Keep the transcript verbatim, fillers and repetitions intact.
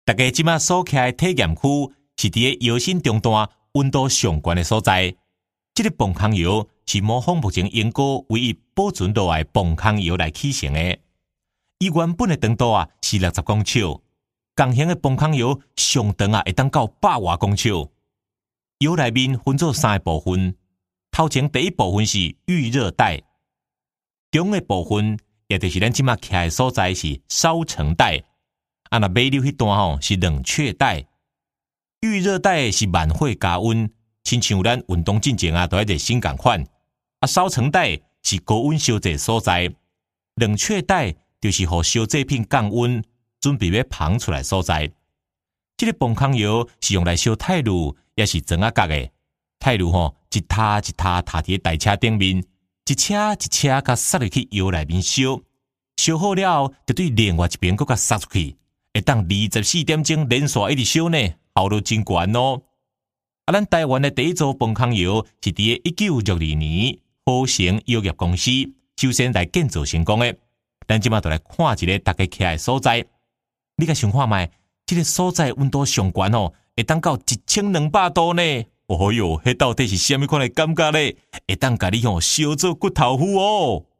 大家即马所徛的体验区是伫个摇身中段温度上悬的所在。这个磅空窑是模仿目前英国唯一保存落来磅空窑来起成的。伊原本的长度啊是六十公尺，共型的磅空窑上长啊会当到百外公尺。窑内面分做三个部分，头前第一部分是预热带，中的部分也就是咱即马徛的所在是烧成带，啊那尾溜迄段吼是冷却带。预热带是慢火加温，亲像咱运动进前啊都要热身共款。啊烧成带是高温烧制所在，冷却带就是互烧制品降温，准备要膨出来所在。这个磅空窑是用来烧钛炉，也是钻仔角的。钛炉吼一塔一塔塔伫大车顶面，一车一车甲塞入去窑内面烧，烧好了后，就对另外一边搁甲塞出去，会当二十四点钟连续一直烧呢，效率真悬哦。啊，咱台湾的第一座磅空窑是伫个一九六二年合成窑业公司首先来建造成功的。咱即马就来看一个大家徛的所在，你甲想看觅，这个所在温度上悬哦，会当到一千两百度呢。哦哟，迄到底是虾米款的感觉呢？会当甲你吼烧做骨头糊哦。